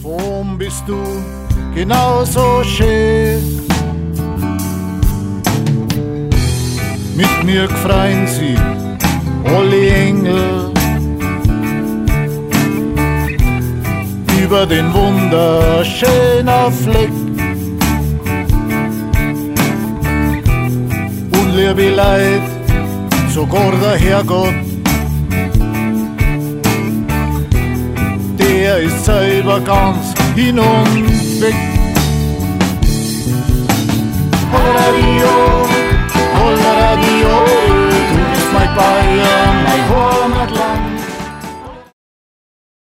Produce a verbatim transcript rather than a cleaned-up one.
Warum bist du genauso schön? Mit mir gefreien sie alle Engel über den wunderschönen Fleck. Und liebe Leid, sogar der Herrgott, der ist selber ganz hin und weg.